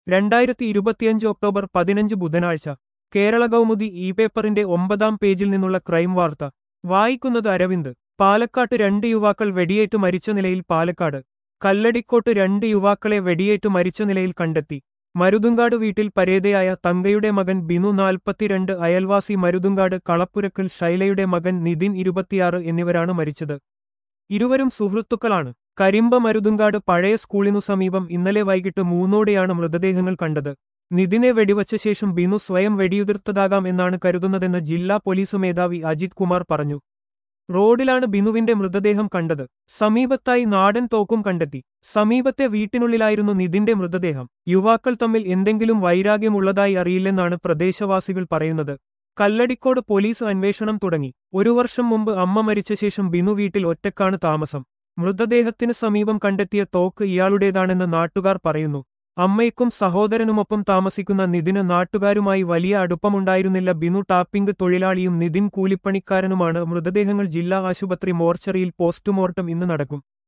2025 October 15 ബുധനാഴ്ച കേരള കൗമുദി പേപ്പറിന്റെ 9-ാം പേജിൽ നിന്നുള്ള ക്രൈം വാർത്ത വായിക്കുന്നത് അരവിന്ദ്. പാലക്കാട്ട് 2 യുവാക്കൾ വെടിയേറ്റു മരിച്ച നിലയിൽ. പാലക്കാട് കല്ലടിക്കോട്ട് 2 യുവാക്കളെ വെടിയേറ്റു മരിച്ച നിലയിൽ കണ്ടെത്തി. മരുതുങ്കാട് വീട്ടിൽ പരേതയായ തങ്കയുടെ മകൻ ബിനു 42, അയൽവാസി മരുതുങ്കാട് കളപ്പുരക്കൽ ശൈലയുടെ മകൻ നിതിൻ 26 എന്നിവരാണ് മരിച്ചത്. ഇരുവരും സുഹൃത്തുക്കളാണ്. കരിമ്പ മരുതുങ്കാട് പഴയ സ്കൂളിനു സമീപം ഇന്നലെ വൈകിട്ട് 3-ഓടെയാണ് മൃതദേഹങ്ങൾ കണ്ടത്. നിതിനെ വെടിവച്ച ശേഷം ബിനു സ്വയം വെടിയുതിർത്തതാകാം എന്നാണ് കരുതുന്നതെന്ന് ജില്ലാ പോലീസ് മേധാവി അജിത് കുമാർ പറഞ്ഞു. റോഡിലാണ് ബിനുവിന്റെ മൃതദേഹം കണ്ടത്. സമീപത്തായി നാടൻ തോക്കും കണ്ടെത്തി. സമീപത്തെ വീട്ടിനുള്ളിലായിരുന്നു നിതിന്റെ മൃതദേഹം. യുവാക്കൾ തമ്മിൽ എന്തെങ്കിലും വൈരാഗ്യമുള്ളതായി അറിയില്ലെന്നാണ് പ്രദേശവാസികൾ പറയുന്നത്. കല്ലടിക്കോട് പോലീസ് അന്വേഷണം തുടങ്ങി. 1 വർഷം മുമ്പ് അമ്മ മരിച്ച ശേഷം ബിനു വീട്ടിൽ ഒറ്റക്കാണ് താമസം. മൃതദേഹത്തിന് സമീപം കണ്ടെത്തിയ തോക്ക് ഇയാളുടേതാണെന്ന് നാട്ടുകാർ പറയുന്നു. അമ്മയ്ക്കും സഹോദരനുമൊപ്പം താമസിക്കുന്ന നിതിന് നാട്ടുകാരുമായി വലിയ അടുപ്പമുണ്ടായിരുന്നില്ല. ബിനു ടാപ്പിംഗ് തൊഴിലാളിയും നിതിൻ കൂലിപ്പണിക്കാരനുമാണ്. മൃതദേഹങ്ങൾ ജില്ലാ ആശുപത്രി മോർച്ചറിയിൽ പോസ്റ്റ്മോർട്ടം ഇന്ന് നടക്കും.